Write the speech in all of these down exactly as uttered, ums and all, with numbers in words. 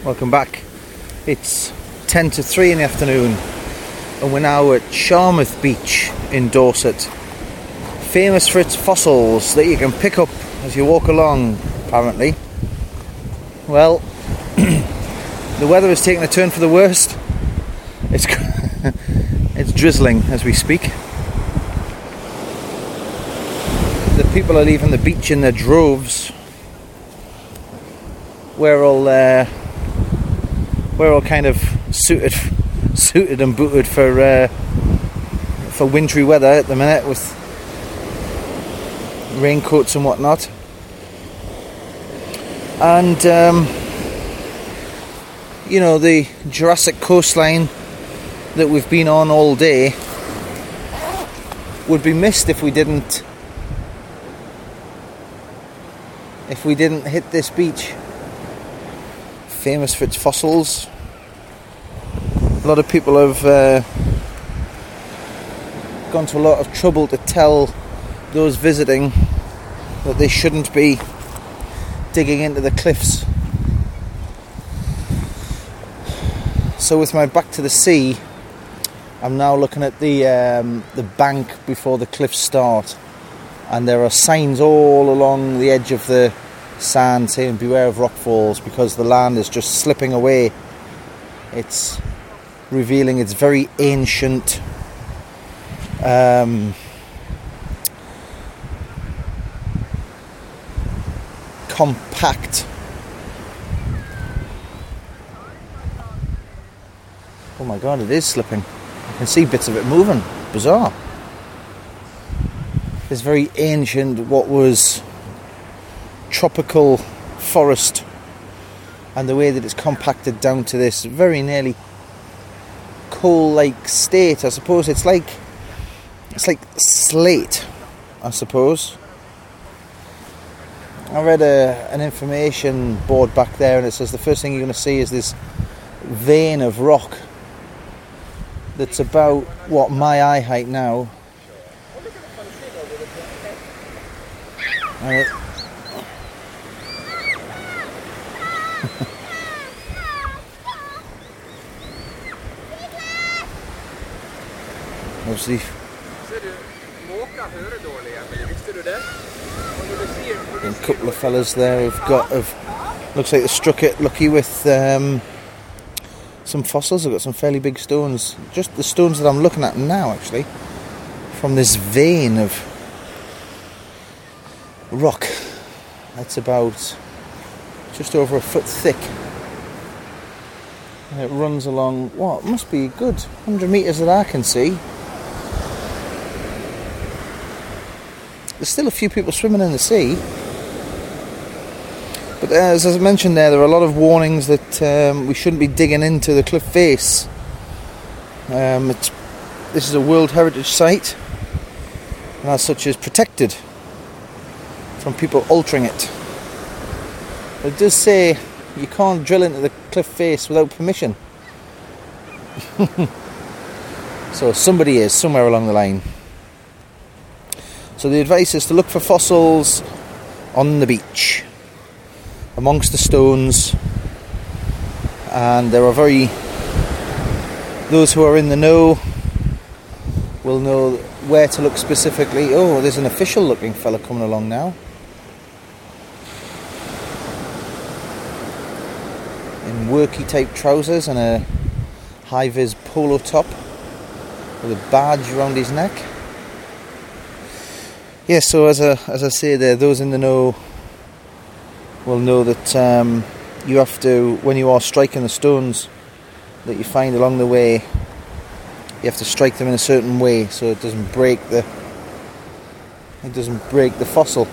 Welcome back. It's ten to three in the afternoon and we're now at Charmouth Beach in Dorset, famous for its fossils that you can pick up as you walk along, apparently. Well, the weather is taking a turn for the worst. It's it's drizzling as we speak. The people are leaving the beach in their droves. We're all uh, we're all kind of suited, suited and booted for uh, for wintry weather at the minute, with raincoats and whatnot. And um, you know, the Jurassic coastline that we've been on all day would be missed if we didn't if we didn't hit this beach. Famous for its fossils. A lot of people have uh, gone to a lot of trouble to tell those visiting that they shouldn't be digging into the cliffs. So with my back to the sea, I'm now looking at the um, the bank before the cliffs start, and there are signs all along the edge of the sand saying beware of rockfalls, because the land is just slipping away. It's revealing its very ancient um, compact oh my god, it is slipping. I can see bits of it moving. Bizarre. This very ancient, what was tropical forest, and the way that it's compacted down to this very nearly coal-like state. I suppose it's like it's like slate, I suppose. I read a, an information board back there, and it says the first thing you're going to see is this vein of rock that's about, what, my eye height now. Uh, Obviously, a couple of fellas there have got, have, looks like they struck it lucky with um, some fossils. They've got some fairly big stones. Just the stones that I'm looking at now, actually, from this vein of rock. That's about just over a foot thick. And it runs along, what, must be a good one hundred metres that I can see. There's still a few people swimming in the sea. But as I mentioned there, there are a lot of warnings that um, we shouldn't be digging into the cliff face. Um, it's, this is a World Heritage Site, and as such is protected from people altering it. But it does say you can't drill into the cliff face without permission. So somebody is, somewhere along the line. So the advice is to look for fossils on the beach, amongst the stones, and there are very, those who are in the know will know where to look specifically. Oh, there's an official looking fella coming along now, in worky type trousers and a high-vis polo top with a badge around his neck. Yes, so as I, as I say there, those in the know will know that um, you have to, when you are striking the stones that you find along the way, you have to strike them in a certain way so it doesn't break the it doesn't break the fossil.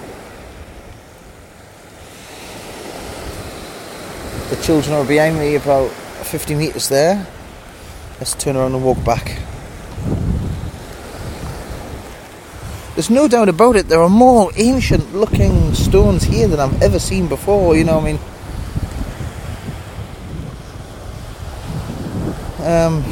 The children are behind me about fifty metres there. Let's turn around and walk back. There's no doubt about it, there are more ancient looking stones here than I've ever seen before, you know what I mean? Um,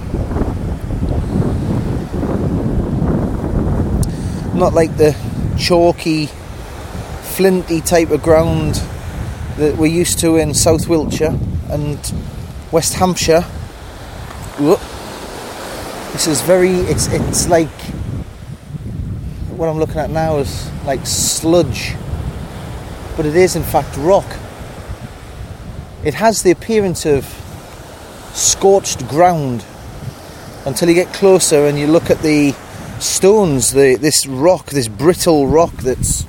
not like the chalky, flinty type of ground that we're used to in South Wiltshire. and West Hampshire. Whoop. This is very, it's it's like, what I'm looking at now is like sludge, but it is in fact rock. It has the appearance of scorched ground until you get closer and you look at the stones, the this rock, this brittle rock that's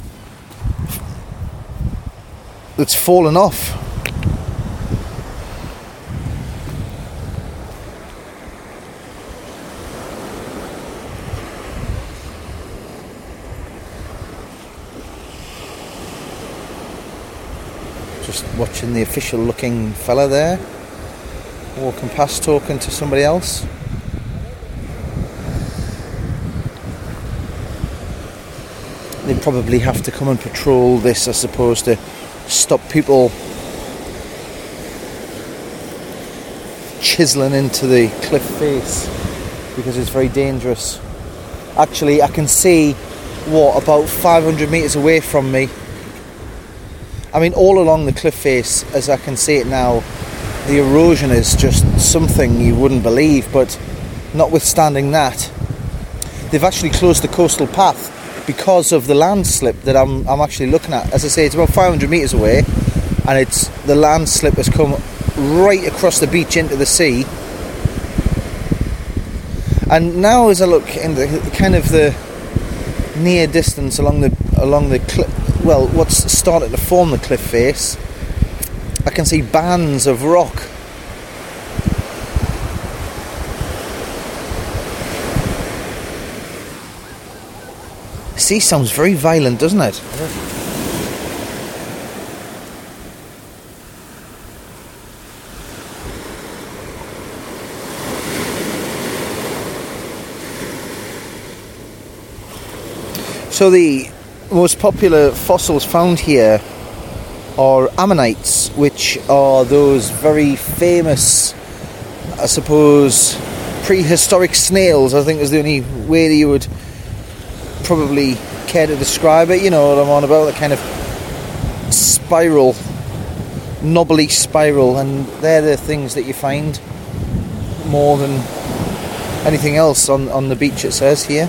that's fallen off. Just watching the official looking fella there, walking past talking to somebody else. They probably have to come and patrol this, I suppose, to stop people chiseling into the cliff face, because it's very dangerous. Actually, I can see, what, about five hundred metres away from me. I mean, all along the cliff face, as I can see it now, the erosion is just something you wouldn't believe, but notwithstanding that, they've actually closed the coastal path because of the landslip that I'm I'm actually looking at. As I say, it's about five hundred metres away, and it's the landslip has come right across the beach into the sea. And now, as I look in the kind of the near distance along the along the cliff, well, what's started to form the cliff face, I can see bands of rock. Sea sounds very violent, doesn't it? So the most popular fossils found here are ammonites, which are those very famous, I suppose, prehistoric snails. I think is the only way that you would probably care to describe it. You know what I'm on about, the kind of spiral, knobbly spiral, and they're the things that you find more than anything else on, on the beach, it says here.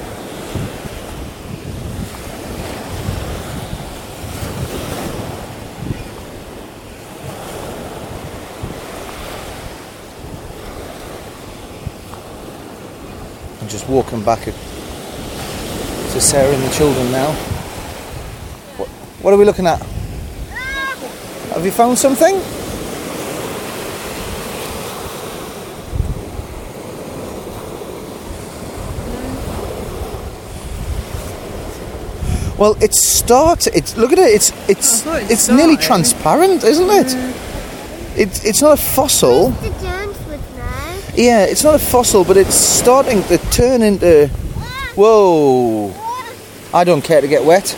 I'm just walking back to Sarah and the children now. What, what are we looking at? Have you found something? Well, it's start. It's look at it. It's it's oh, it's, it's nearly transparent, isn't it? Yeah. It's it's not a fossil. The Jones with knife. Yeah, it's not a fossil, but it's starting to turn into. Whoa! I don't care to get wet.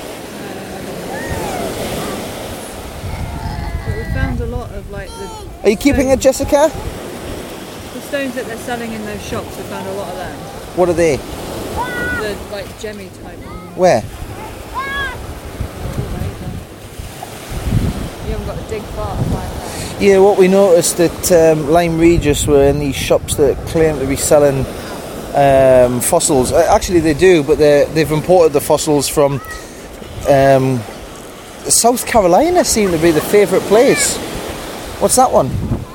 But we found a lot of like the. Are you keeping it, Jessica? The stones that they're selling in those shops. We found a lot of them. What are they? The like gemmy type ones. Where? You haven't got to dig far to find that. Yeah, what we noticed at um, Lyme Regis were in these shops that claim to be selling um, fossils. Uh, actually, they do, but they've imported the fossils from um, South Carolina. Seem to be the favourite place. What's that one?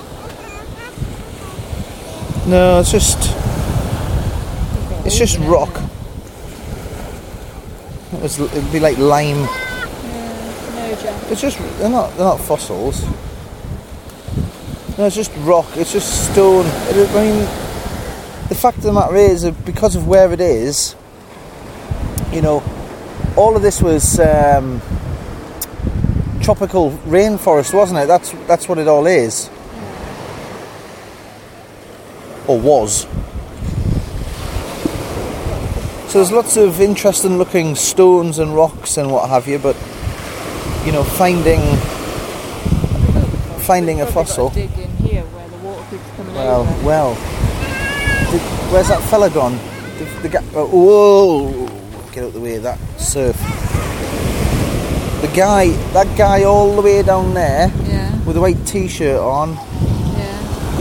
No, it's just it's just rock. It was, it'd be like lime. Yeah, no jump. It's just they're not they're not fossils. No, it's just rock. It's just stone. It, I mean, the fact of the matter is that because of where it is, you know, all of this was um, tropical rainforest, wasn't it? That's that's what it all is, or was. So there's lots of interesting looking stones and rocks and what have you, but you know, finding finding a fossil. Dig in here where the water keeps coming Well, over. well. Did, where's that fella gone? The, the guy. Oh, whoa! Get out of the way of that surf. The guy, that guy, all the way down there Yeah. with the white T-shirt on.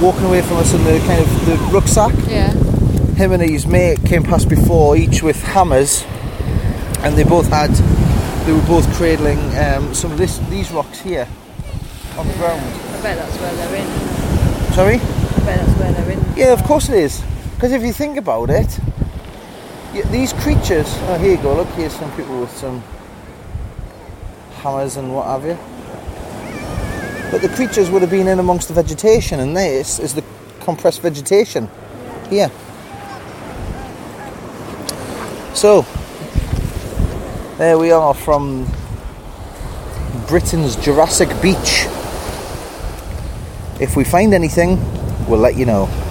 walking away from us in the kind of the rucksack. Yeah. Him and his mate came past before, each with hammers, and they both had, they were both cradling um, some of this, these rocks here on the ground. I bet that's where they're in. Sorry? I bet that's where they're in. Yeah, of course it is. Because if you think about it, y- these creatures. Oh, here you go. Look, here's some people with some hammers and what have you. But the creatures would have been in amongst the vegetation, and this is the compressed vegetation here. So, there we are from Britain's Jurassic Beach. If we find anything, we'll let you know.